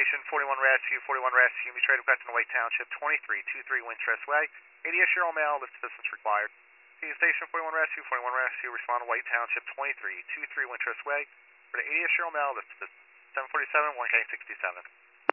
Station 41 Rescue, Meet Trade request in White Township, 2323 Wintrust Way. ADS Cheryl Mail, list assistance required. Station 41 Rescue, respond to White Township, 2323 Wintrust Way. For the ADS Cheryl Mail, list assistance. 747, 1K67.